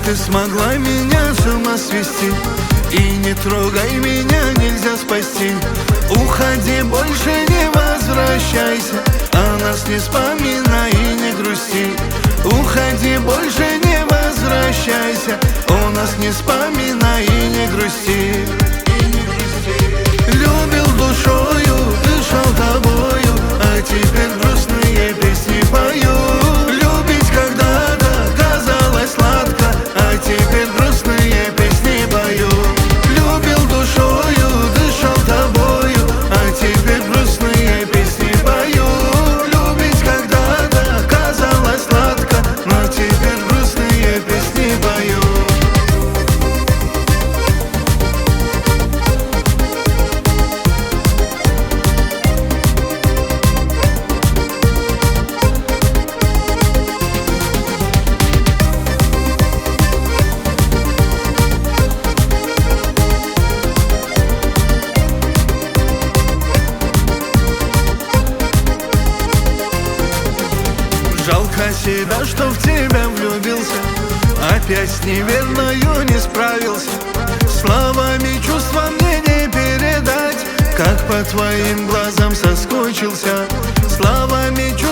ты смогла меня с ума свести. И не трогай меня, нельзя спасти. Уходи, больше не возвращайся, о нас не вспоминай и не грусти. Уходи, больше не возвращайся, о нас не вспоминай и не грусти. Любил душою, дышал тобою, а теперь грустные песни пою. Любить когда-то казалось сладко, а теперь грустные песни пою. Любил душою, дышал тобою, а теперь грустные песни пою. Любить когда-то казалось сладко, но теперь грустные песни пою. Жалко себя, что в тебя влюбился, опять с неверною не справился. Словами чувства мне не передать, как по твоим глазам соскучился. Словами чувства